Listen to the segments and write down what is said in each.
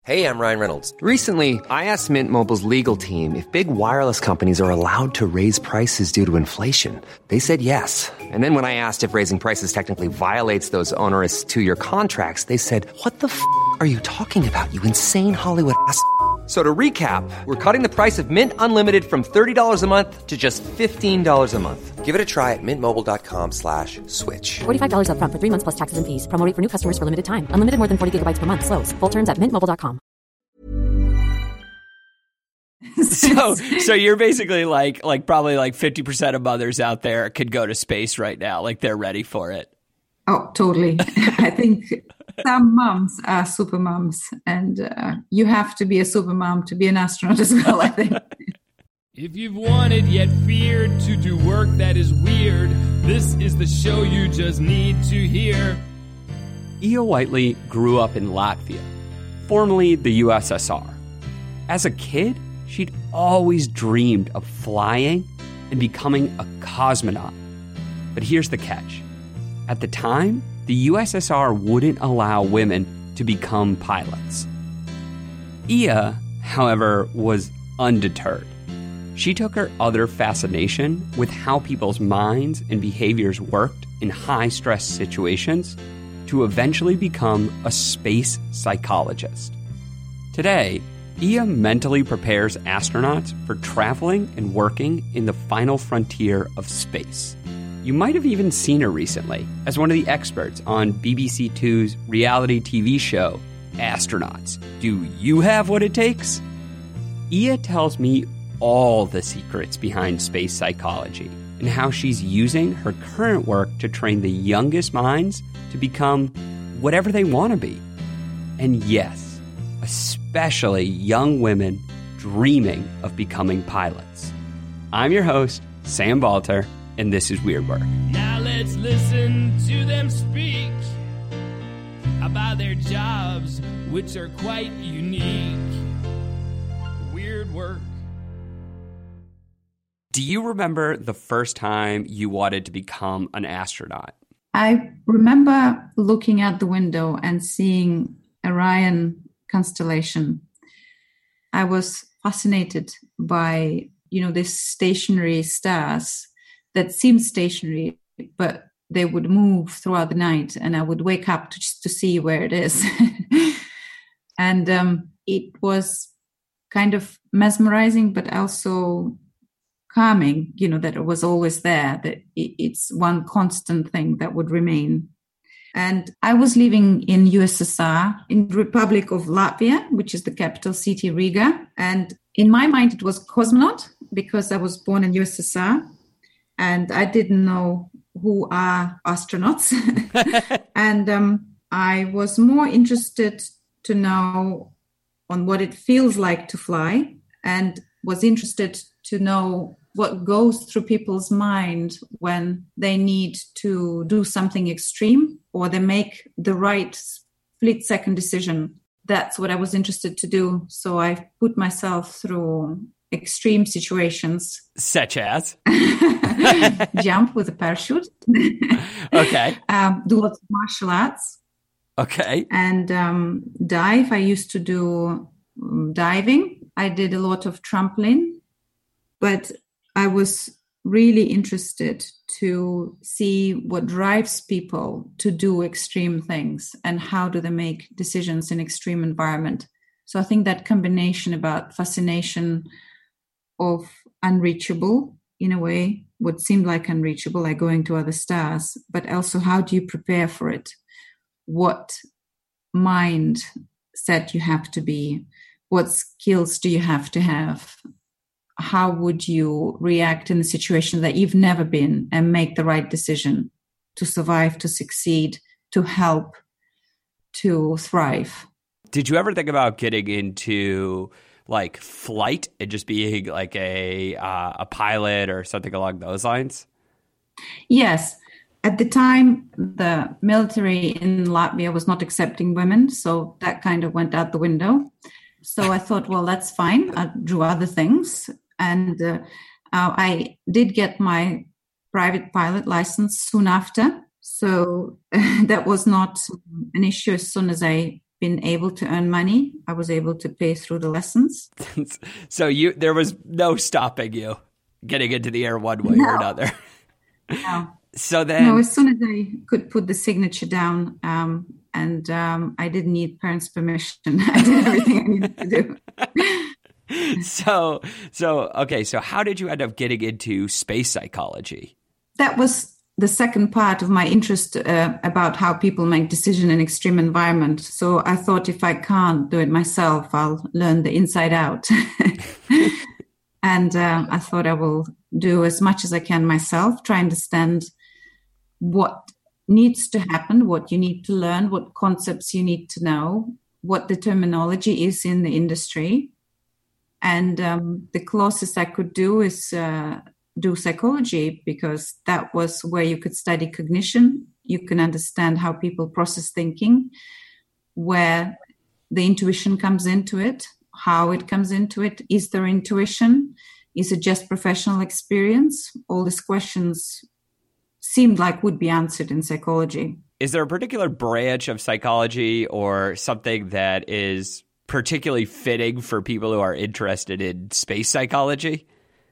Hey, I'm Ryan Reynolds. Recently, I asked Mint Mobile's legal team if big wireless companies are allowed to raise prices due to inflation. They said yes. And then when I asked if raising prices technically violates those onerous two-year contracts, they said, "What the f*** are you talking about, you insane Hollywood ass?" So to recap, we're cutting the price of Mint Unlimited from $30 a month to just $15 a month. Give it a try at mintmobile.com/switch. $45 up front for 3 months plus taxes and fees. Promo rate for new customers for limited time. Unlimited more than 40 gigabytes per month. Slows full terms at mintmobile.com. So you're basically like probably like 50% of mothers out there could go to space right now. Like they're ready for it. Oh, totally. I think some moms are super moms, and you have to be a super mom to be an astronaut as well, I think. If you've wanted yet feared to do work that is weird, this is the show you just need to hear. Iya Whiteley grew up in Latvia, formerly the USSR. As a kid, she'd always dreamed of flying and becoming a cosmonaut. But here's the catch. At the time, the USSR wouldn't allow women to become pilots. Iya, however, was undeterred. She took her other fascination with how people's minds and behaviors worked in high-stress situations to eventually become a space psychologist. Today, Iya mentally prepares astronauts for traveling and working in the final frontier of space. You might have even seen her recently as one of the experts on BBC Two's reality TV show, Astronauts. Do you have what it takes? Iya tells me all the secrets behind space psychology and how she's using her current work to train the youngest minds to become whatever they want to be. And yes, especially young women dreaming of becoming pilots. I'm your host, Sam Balter, and this is Weird Work. Now let's listen to them speak about their jobs, which are quite unique. Weird Work. Do you remember the first time you wanted to become an astronaut? I remember looking out the window and seeing Orion constellation. I was fascinated by, these stationary stars that seemed stationary, but they would move throughout the night, and I would wake up just to see where it is. And it was kind of mesmerizing, but also calming, that it was always there, that it's one constant thing that would remain. And I was living in USSR, in the Republic of Latvia, which is the capital city, Riga. And in my mind, it was cosmonaut because I was born in USSR. And I didn't know who are astronauts. And I was more interested to know on what it feels like to fly, and was interested to know what goes through people's mind when they need to do something extreme or they make the right split-second decision. That's what I was interested to do. So I put myself through extreme situations. Such as? Jump with a parachute. Okay. Do lots of martial arts. Okay. And dive. I used to do diving. I did a lot of trampoline. But I was really interested to see what drives people to do extreme things and how do they make decisions in extreme environment. So I think that combination about fascination of unreachable, in a way, what seemed like unreachable, like going to other stars, but also how do you prepare for it? What mindset you have to be? What skills do you have to have? How would you react in a situation that you've never been and make the right decision to survive, to succeed, to help, to thrive? Did you ever think about getting into like flight and just being like a pilot or something along those lines? Yes. At the time, the military in Latvia was not accepting women, so that kind of went out the window. So I thought, well, that's fine. I'll do other things. And I did get my private pilot license soon after. So that was not an issue as soon as I been able to earn money. I was able to pay through the lessons. So there was no stopping you getting into the air one way or another. No. So then, no, as soon as I could put the signature down, and I didn't need parents' permission, I did everything I needed to do. So okay. So how did you end up getting into space psychology? That was the second part of my interest about how people make decisions in extreme environment. So I thought if I can't do it myself, I'll learn the inside out. And I thought I will do as much as I can myself, try and understand what needs to happen, what you need to learn, what concepts you need to know, what the terminology is in the industry. And the closest I could do is do psychology, because that was where you could study cognition. You can understand how people process thinking, where the intuition comes into it, how it comes into it. Is there intuition? Is it just professional experience? All these questions seemed like would be answered in psychology. Is there a particular branch of psychology or something that is particularly fitting for people who are interested in space psychology?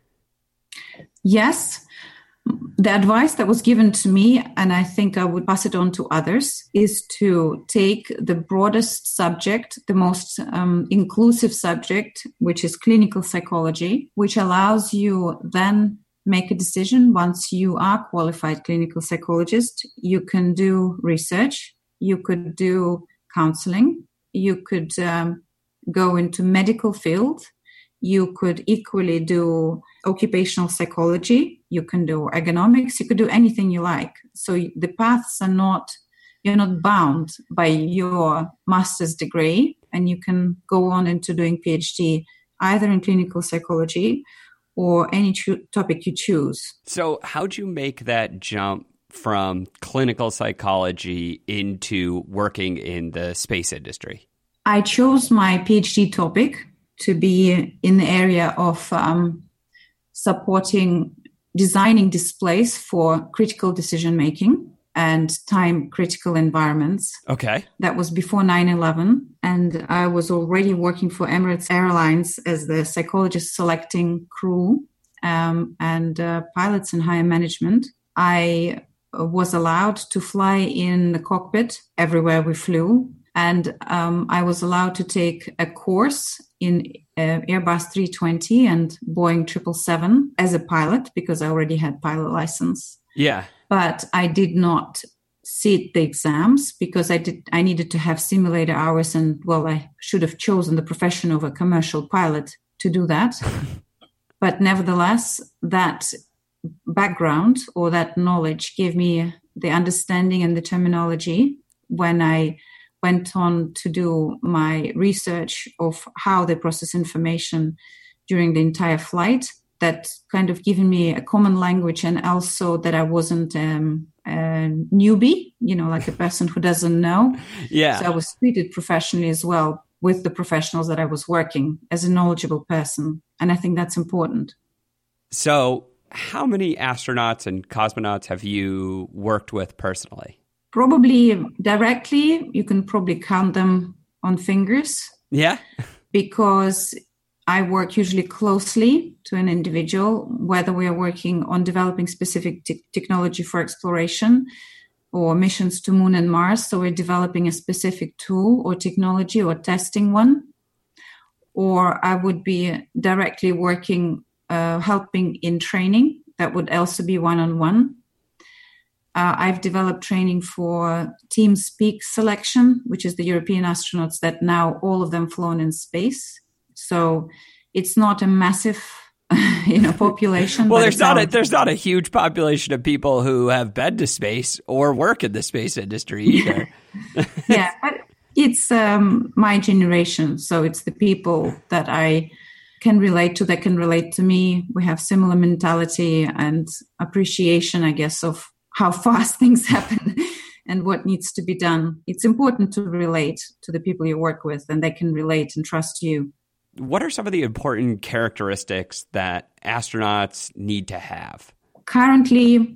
Yes. The advice that was given to me, and I think I would pass it on to others, is to take the broadest subject, the most inclusive subject, which is clinical psychology, which allows you then make a decision. Once you are qualified clinical psychologist, you can do research, you could do counseling, you could go into medical field, you could equally do occupational psychology, you can do ergonomics, you could do anything you like. So the paths are not, you're not bound by your master's degree, and you can go on into doing PhD either in clinical psychology or any topic you choose. So how'd you make that jump from clinical psychology into working in the space industry? I chose my PhD topic to be in the area of supporting designing displays for critical decision-making and time-critical environments. Okay. That was before 9/11, and I was already working for Emirates Airlines as the psychologist selecting crew and pilots and higher management. I was allowed to fly in the cockpit everywhere we flew, and I was allowed to take a course in Airbus 320 and Boeing 777 as a pilot, because I already had pilot license. Yeah. But I did not sit the exams because I needed to have simulator hours, and I should have chosen the profession of a commercial pilot to do that. But nevertheless, that background or that knowledge gave me the understanding and the terminology when I went on to do my research of how they process information during the entire flight. That kind of given me a common language, and also that I wasn't a newbie, like a person who doesn't know. Yeah. So I was treated professionally as well with the professionals that I was working as a knowledgeable person. And I think that's important. So how many astronauts and cosmonauts have you worked with personally? Probably directly, you can probably count them on fingers. Yeah. Because I work usually closely to an individual, whether we are working on developing specific technology for exploration or missions to Moon and Mars. So we're developing a specific tool or technology or testing one. Or I would be directly working, helping in training. That would also be one-on-one. I've developed training for Team Speak selection, which is the European astronauts that now all of them flown in space. So it's not a massive, population. Well, there's not a huge population of people who have been to space or work in the space industry either. Yeah, but it's my generation. So it's the people that I can relate to, that can relate to me. We have similar mentality and appreciation, I guess, of how fast things happen and what needs to be done. It's important to relate to the people you work with, and they can relate and trust you. What are some of the important characteristics that astronauts need to have? Currently,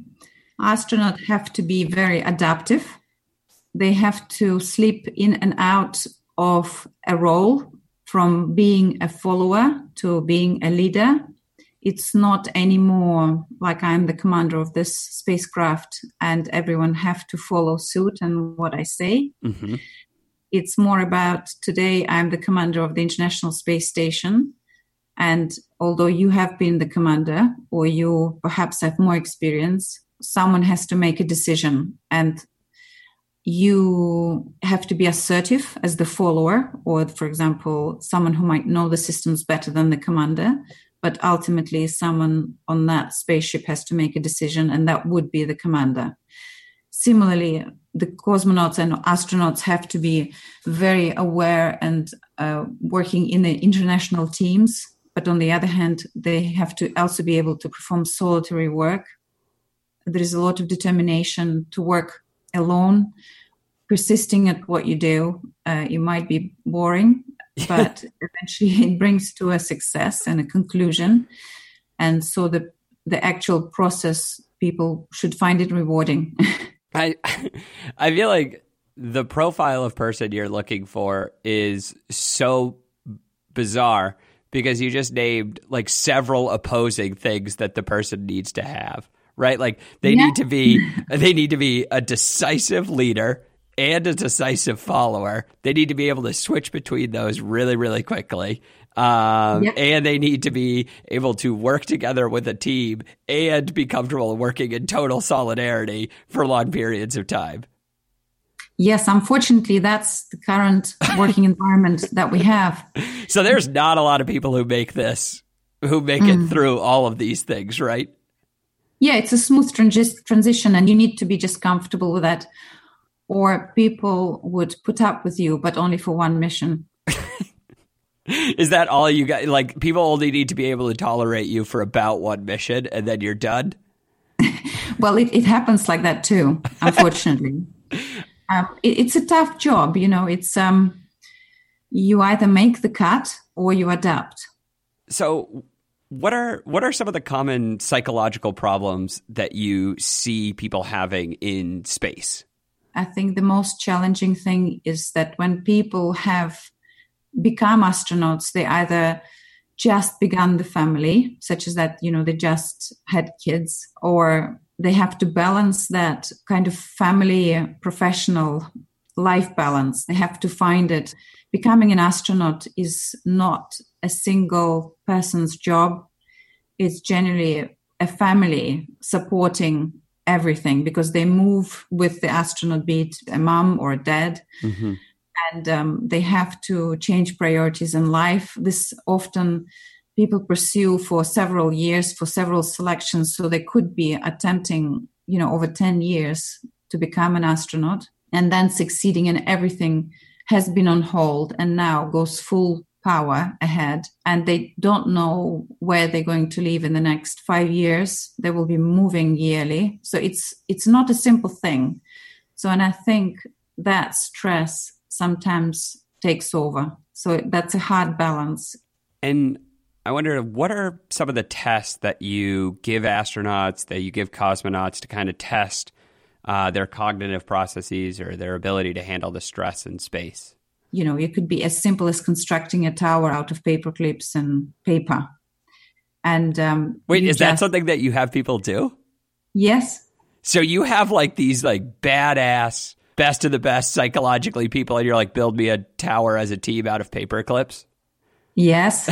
astronauts have to be very adaptive. They have to sleep in and out of a role from being a follower to being a leader. It's not anymore like I'm the commander of this spacecraft and everyone have to follow suit and what I say. Mm-hmm. It's more about today I'm the commander of the International Space Station. And although you have been the commander or you perhaps have more experience, someone has to make a decision. And you have to be assertive as the follower, or, for example, someone who might know the systems better than the commander. But ultimately, someone on that spaceship has to make a decision, and that would be the commander. Similarly, the cosmonauts and astronauts have to be very aware and working in the international teams. But on the other hand, they have to also be able to perform solitary work. There is a lot of determination to work alone, persisting at what you do. It might be boring, but eventually it brings to a success and a conclusion. And so the actual process, people should find it rewarding. I feel like the profile of person you're looking for is so bizarre because you just named like several opposing things that the person needs to have, right? Like they need to be a decisive leader and a decisive follower. They need to be able to switch between those really, really quickly. And they need to be able to work together with a team and be comfortable working in total solidarity for long periods of time. Yes, unfortunately, that's the current working environment that we have. So there's not a lot of people who make it through all of these things, right? Yeah, it's a smooth transition, and you need to be just comfortable with that. Or people would put up with you, but only for one mission. Is that all you got? Like, people only need to be able to tolerate you for about one mission, and then you're done? Well, it happens like that too, unfortunately. It's a tough job, you know. It's you either make the cut or you adapt. So what are some of the common psychological problems that you see people having in space? I think the most challenging thing is that when people have become astronauts, they either just begun the family, such as that, you know, they just had kids, or they have to balance that kind of family, professional life balance. They have to find it. Becoming an astronaut is not a single person's job. It's generally a family supporting everything because they move with the astronaut, be it a mom or a dad. Mm-hmm. And they have to change priorities in life. This often people pursue for several years, for several selections. So they could be attempting, you know, over 10 years to become an astronaut, and then succeeding, and everything has been on hold and now goes full power ahead. And they don't know where they're going to live in the next 5 years. They will be moving yearly. So it's not a simple thing. So, and I think that stress sometimes takes over. So that's a hard balance. And I wonder, what are some of the tests that you give astronauts, that you give cosmonauts to kind of test their cognitive processes or their ability to handle the stress in space? You know, it could be as simple as constructing a tower out of paper clips and paper. And wait, is that something that you have people do? Yes. So you have like these like badass, best of the best psychologically people, and you're like, build me a tower as a team out of paper clips? Yes.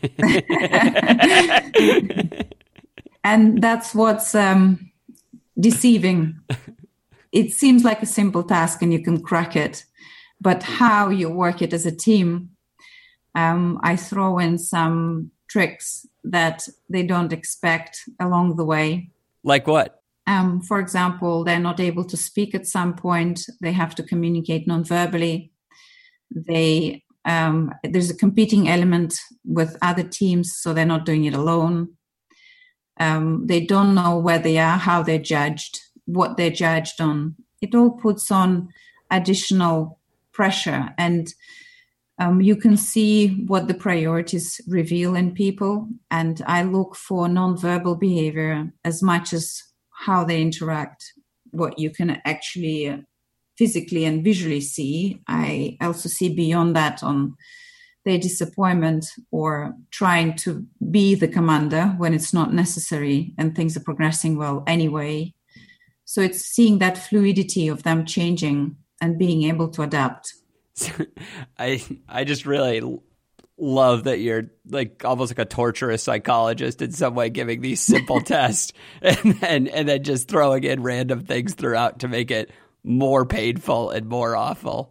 And that's what's deceiving. It seems like a simple task and you can crack it, but how you work it as a team, I throw in some tricks that they don't expect along the way. Like what? For example, they're not able to speak at some point. They have to communicate non-verbally. There's a competing element with other teams, so they're not doing it alone. They don't know where they are, how they're judged, what they're judged on. It all puts on additional pressure, and you can see what the priorities reveal in people. And I look for nonverbal behavior as much as how they interact, what you can actually physically and visually see. I also see beyond that on their disappointment or trying to be the commander when it's not necessary and things are progressing well anyway. So it's seeing that fluidity of them changing and being able to adapt. I just really love that you're like almost like a torturous psychologist in some way, giving these simple tests and then just throwing in random things throughout to make it more painful and more awful.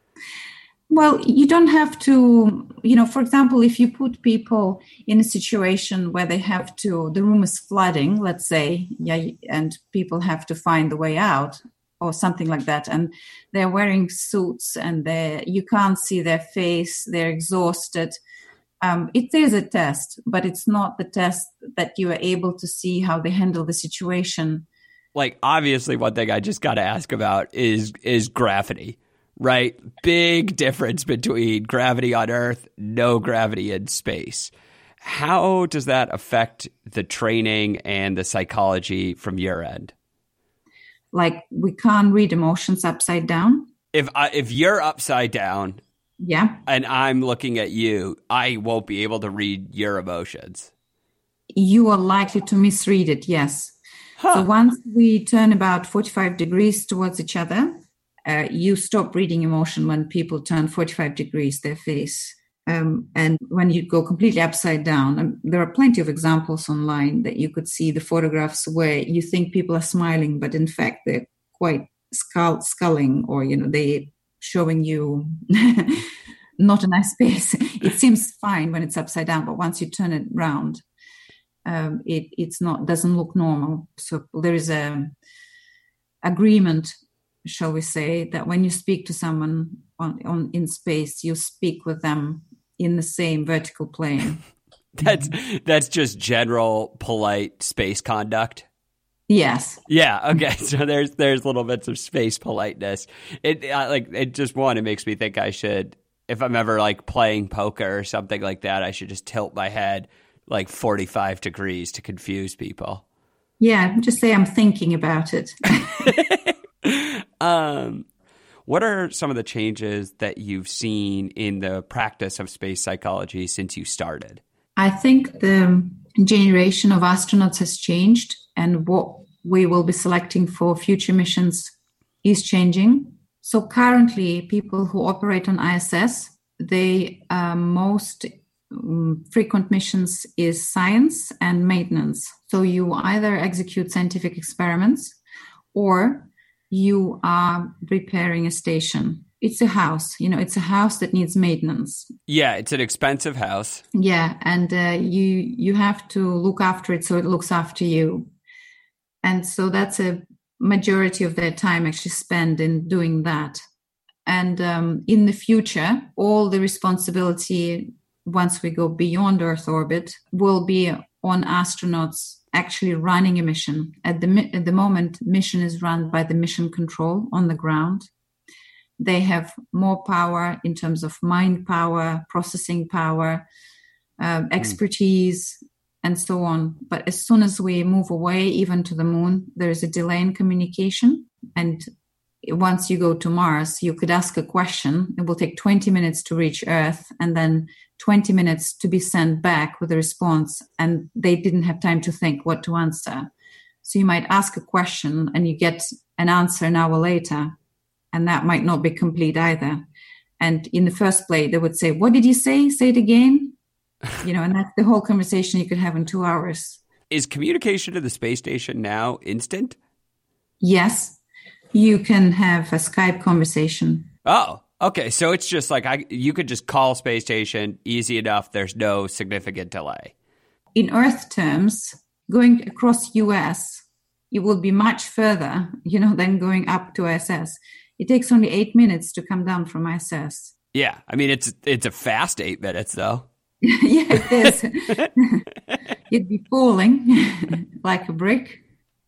Well, you don't have to, for example, if you put people in a situation where they have to, the room is flooding, let's say, and people have to find the way out or something like that, and they're wearing suits and you can't see their face, they're exhausted. It is a test, but it's not the test that you are able to see how they handle the situation. Like, obviously, one thing I just got to ask about is gravity. Right? Big difference between gravity on Earth, no gravity in space. How does that affect the training and the psychology from your end? Like, we can't read emotions upside down. If you're upside down, yeah, and I'm looking at you, I won't be able to read your emotions. You are likely to misread it, yes. Huh. So once we turn about 45 degrees towards each other, you stop reading emotion when people turn 45 degrees their face. And when you go completely upside down, there are plenty of examples online that you could see the photographs where you think people are smiling, but in fact they're quite sculling, or, they're showing you not a nice face. It seems fine when it's upside down, but once you turn it round, doesn't look normal. So there is a agreement, shall we say, that when you speak to someone in space, you speak with them in the same vertical plane. That's just general polite space conduct. Yes. Yeah. Okay. So there's little bits of space politeness. It makes me think I should, if I'm ever like playing poker or something like that, I should just tilt my head like 45 degrees to confuse people. Yeah. Just say I'm thinking about it. What are some of the changes that you've seen in the practice of space psychology since you started? I think the generation of astronauts has changed, and what we will be selecting for future missions is changing. So currently, people who operate on ISS, they most frequent missions is science and maintenance. So you either execute scientific experiments or you are repairing a station. It's a house, it's a house that needs maintenance. Yeah, it's an expensive house. Yeah, and you have to look after it so it looks after you. And so that's a majority of their time actually spent in doing that. And in the future, all the responsibility, once we go beyond Earth orbit, will be on astronauts actually running a mission. At the moment, mission is run by the mission control on the ground. They have more power in terms of mind power, processing power, expertise, and so on. But as soon as we move away, even to the moon, there is a delay in communication. And once you go to Mars, you could ask a question. It will take 20 minutes to reach Earth, and then 20 minutes to be sent back with a response, and they didn't have time to think what to answer. So you might ask a question and you get an answer an hour later, and that might not be complete either. And in the first place, they would say, "What did you say? Say it again." And that's the whole conversation you could have in 2 hours. Is communication to the space station now instant? Yes. You can have a Skype conversation. Oh, okay. So it's just like you could just call space station easy enough. There's no significant delay. In Earth terms, going across US, it will be much further, than going up to ISS. It takes only 8 minutes to come down from ISS. Yeah. I mean, it's a fast 8 minutes, though. Yeah, it is. You'd be falling like a brick.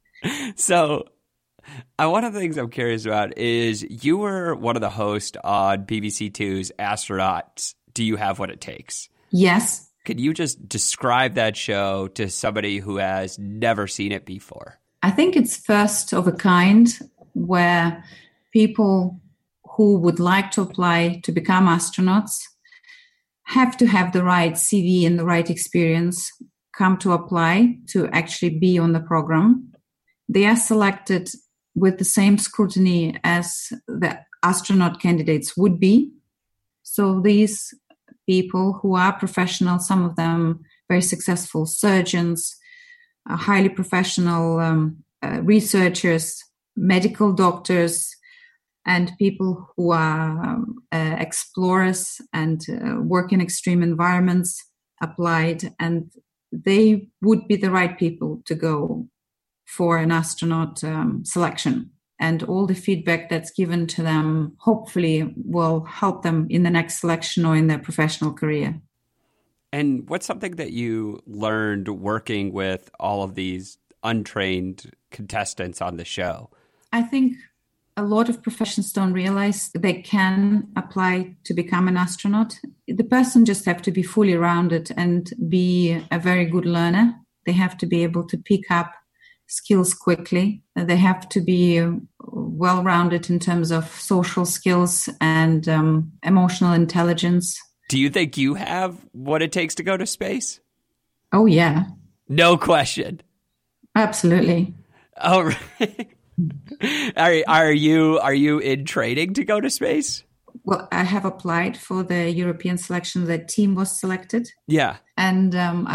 So one of the things I'm curious about is you were one of the hosts on BBC Two's Astronauts. Do You Have What It Takes? Yes. Could you just describe that show to somebody who has never seen it before? I think it's first of a kind, where people who would like to apply to become astronauts have to have the right CV and the right experience come to apply to actually be on the program. They are selected with the same scrutiny as the astronaut candidates would be. So these people who are professional, some of them very successful surgeons, highly professional researchers, medical doctors, and people who are explorers and work in extreme environments applied, and they would be the right people to go for an astronaut selection. And all the feedback that's given to them hopefully will help them in the next selection or in their professional career. And what's something that you learned working with all of these untrained contestants on the show? I think a lot of professions don't realize they can apply to become an astronaut. The person just have to be fully rounded and be a very good learner. They have to be able to pick up skills quickly. They have to be well-rounded in terms of social skills and emotional intelligence. Do you think you have what it takes to go to space? Oh, yeah. No question. Absolutely. Oh, right. Are you in training to go to space? Well, I have applied for the European selection. The team was selected. Yeah. And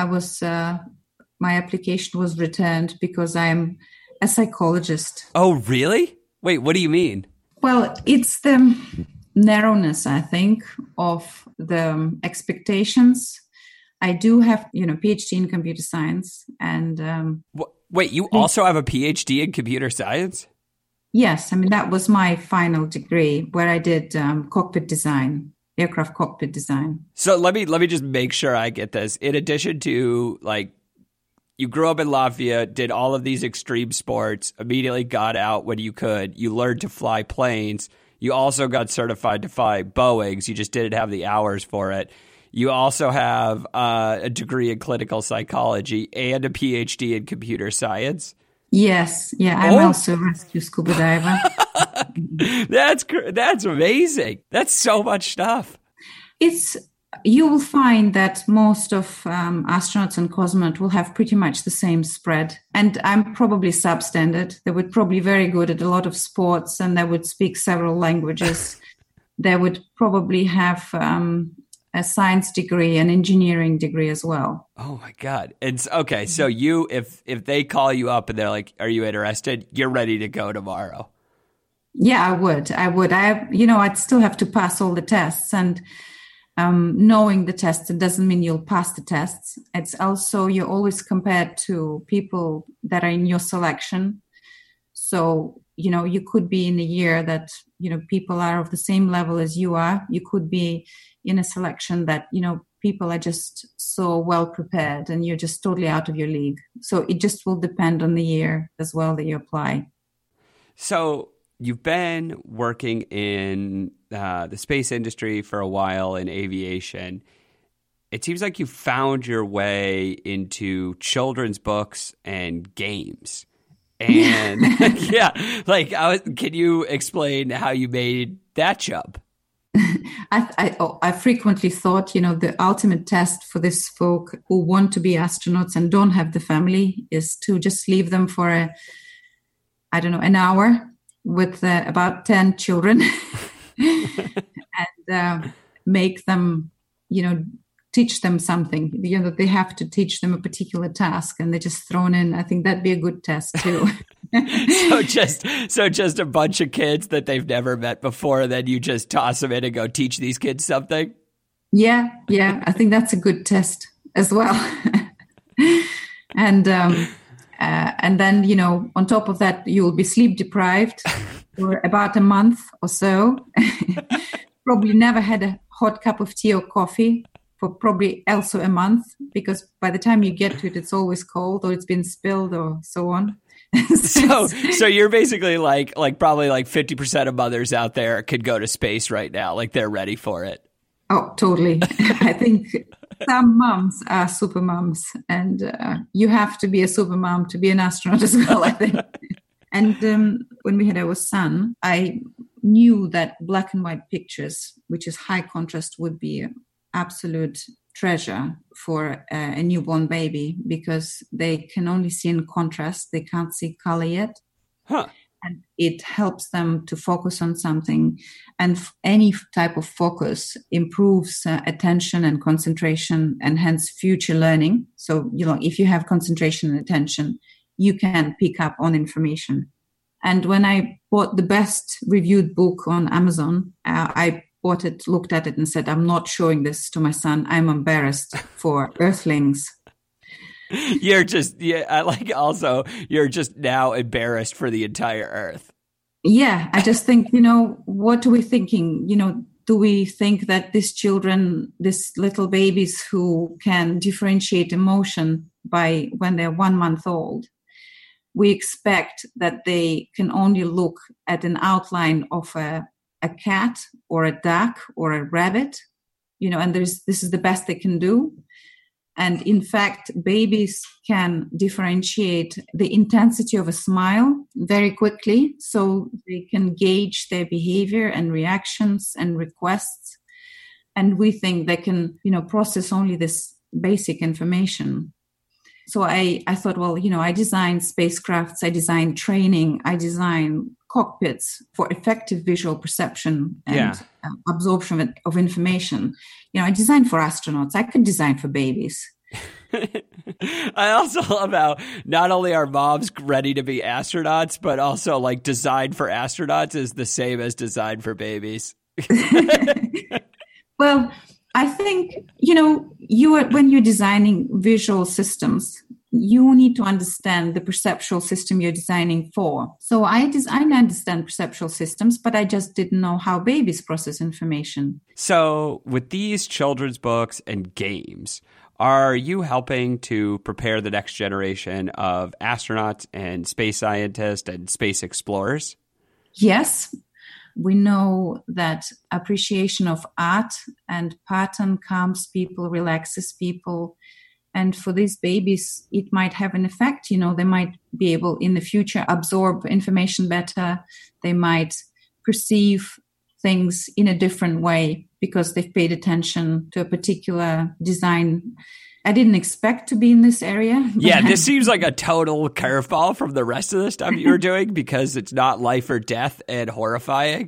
my application was returned because I'm a psychologist. Oh, really? Wait, what do you mean? Well, it's the narrowness, I think, of the expectations. I do have, PhD in computer science, and wait, you also have a PhD in computer science? Yes, I mean that was my final degree, where I did cockpit design, aircraft cockpit design. So let me just make sure I get this. In addition to you grew up in Latvia, did all of these extreme sports, immediately got out when you could. You learned to fly planes. You also got certified to fly Boeings. You just didn't have the hours for it. You also have a degree in clinical psychology and a PhD in computer science. Yes. Yeah, I'm also a rescue scuba diver. That's amazing. That's so much stuff. You will find that most of astronauts and cosmonauts will have pretty much the same spread. And I'm probably substandard. They would probably very good at a lot of sports, and they would speak several languages. They would probably have a science degree, an engineering degree as well. Oh my God. It's okay. So you, if they call you up and they're like, are you interested? You're ready to go tomorrow. Yeah, I would. I'd still have to pass all the tests, and knowing the tests, it doesn't mean you'll pass the tests. It's also, you're always compared to people that are in your selection. So, you could be in a year that, people are of the same level as you are. You could be in a selection that, people are just so well prepared and you're just totally out of your league. So it just will depend on the year as well that you apply. So you've been working in the space industry for a while in aviation. It seems like you found your way into children's books and games. And can you explain how you made that jump? I frequently thought, the ultimate test for this folk who want to be astronauts and don't have the family is to just leave them for an hour with about 10 children and make them, teach them something. They have to teach them a particular task, and they're just thrown in. I think that'd be a good test too. So just a bunch of kids that they've never met before, and then you just toss them in and go teach these kids something? Yeah. I think that's a good test as well. And then, on top of that, you'll be sleep deprived for about a month or so. Probably never had a hot cup of tea or coffee for probably also a month, because by the time you get to it, it's always cold or it's been spilled or so on. So you're basically like probably 50% of mothers out there could go to space right now. Like they're ready for it. Oh, totally. I think some moms are super moms, and you have to be a super mom to be an astronaut as well, I think. And when we had our son, I knew that black and white pictures, which is high contrast, would be an absolute treasure for a newborn baby, because they can only see in contrast. They can't see color yet. Huh. And it helps them to focus on something. And any type of focus improves attention and concentration, and hence future learning. So, if you have concentration and attention, you can pick up on information. And when I bought the best reviewed book on Amazon, I bought it, looked at it and said, I'm not showing this to my son. I'm embarrassed for earthlings. You're just now embarrassed for the entire earth. Yeah, I just think, what are we thinking? Do we think that these little babies who can differentiate emotion by when they're 1 month old, we expect that they can only look at an outline of a cat or a duck or a rabbit, and this is the best they can do. And in fact, babies can differentiate the intensity of a smile very quickly, so they can gauge their behavior and reactions and requests. And we think they can, process only this basic information. So I thought, well, I design spacecrafts, I design training, I design cockpits for effective visual perception and absorption of information. I design for astronauts. I could design for babies. I also love how not only are moms ready to be astronauts, but also like design for astronauts is the same as design for babies. Well, I think, when you're designing visual systems, you need to understand the perceptual system you're designing for. So I understand perceptual systems, but I just didn't know how babies process information. So with these children's books and games, are you helping to prepare the next generation of astronauts and space scientists and space explorers? Yes. We know that appreciation of art and pattern calms people, relaxes people. And for these babies, it might have an effect. They might be able in the future absorb information better. They might perceive things in a different way because they've paid attention to a particular design. I didn't expect to be in this area. Yeah, this seems like a total curveball from the rest of the stuff you're doing, because it's not life or death and horrifying,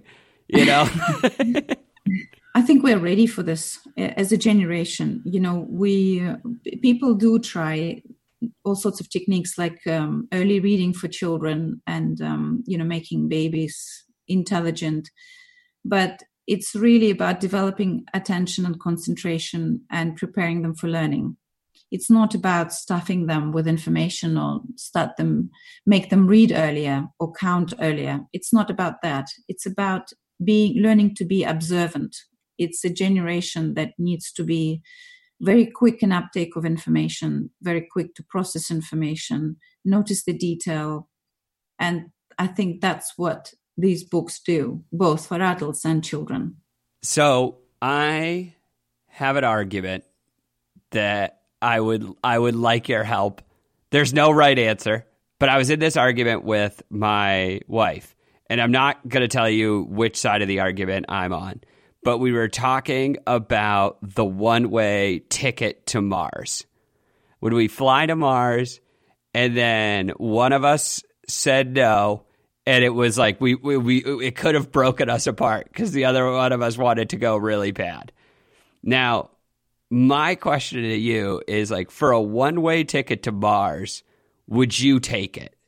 I think we're ready for this as a generation. People do try all sorts of techniques like early reading for children and, making babies intelligent. But it's really about developing attention and concentration and preparing them for learning. It's not about stuffing them with information or make them read earlier or count earlier. It's not about that. It's about learning to be observant. It's a generation that needs to be very quick in uptake of information, very quick to process information, notice the detail. And I think that's what these books do, both for adults and children. So I have an argument that I would like your help. There's no right answer, but I was in this argument with my wife, and I'm not going to tell you which side of the argument I'm on, but we were talking about the one-way ticket to Mars. Would we fly to Mars, and then one of us said no, and it was like it could have broken us apart because the other one of us wanted to go really bad. Now, my question to you is, like, for a one-way ticket to Mars, would you take it?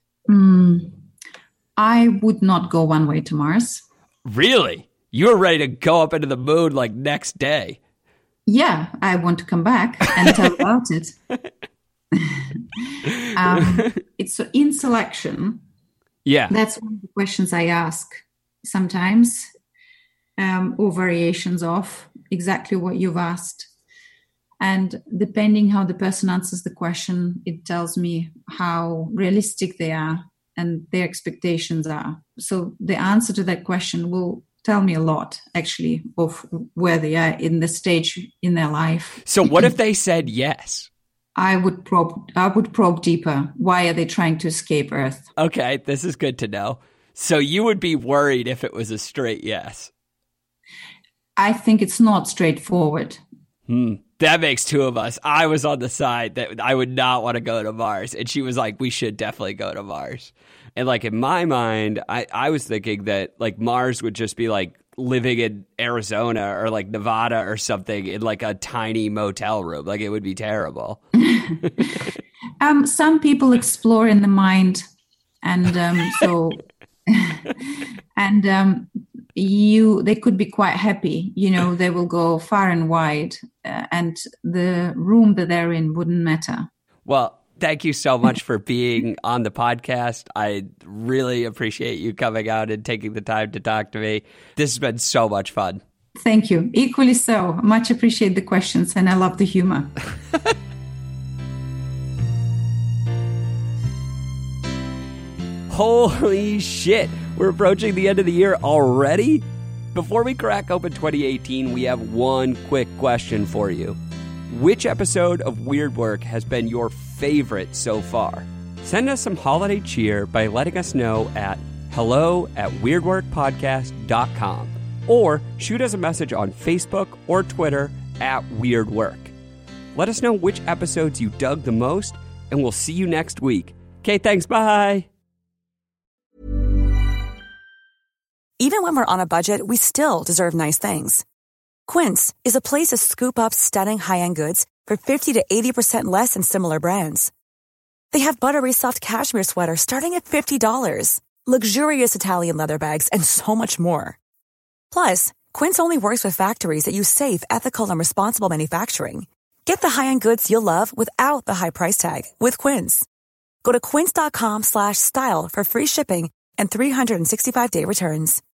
I would not go one way to Mars. Really? You're ready to go up into the moon like next day? Yeah, I want to come back and tell about it. It's in selection. Yeah. That's one of the questions I ask sometimes, or variations of exactly what you've asked. And depending how the person answers the question, it tells me how realistic they are and their expectations are. So the answer to that question will tell me a lot, actually, of where they are in the stage in their life. So what if they said yes? I would probe deeper. Why are they trying to escape Earth? Okay, this is good to know. So you would be worried if it was a straight yes. I think it's not straightforward. That makes two of us. I was on the side that I would not want to go to Mars. And she was like, we should definitely go to Mars. And like in my mind, I was thinking that like Mars would just be like living in Arizona or like Nevada or something in like a tiny motel room. Like it would be terrible. Some people explore in the mind. And they could be quite happy, they will go far and wide, and the room that they're in wouldn't matter. Well, thank you so much for being on the podcast. I really appreciate you coming out and taking the time to talk to me. This has been so much fun. Thank you. Equally so. Much appreciate the questions, and I love the humor. Holy shit, we're approaching the end of the year already? Before we crack open 2018, we have one quick question for you. Which episode of Weird Work has been your favorite so far? Send us some holiday cheer by letting us know at hello@weirdworkpodcast.com or shoot us a message on Facebook or Twitter @WeirdWork. Let us know which episodes you dug the most, and we'll see you next week. Okay, thanks, bye! Even when we're on a budget, we still deserve nice things. Quince is a place to scoop up stunning high-end goods for 50 to 80% less than similar brands. They have buttery soft cashmere sweaters starting at $50, luxurious Italian leather bags, and so much more. Plus, Quince only works with factories that use safe, ethical, and responsible manufacturing. Get the high-end goods you'll love without the high price tag with Quince. Go to quince.com/style for free shipping and 365-day returns.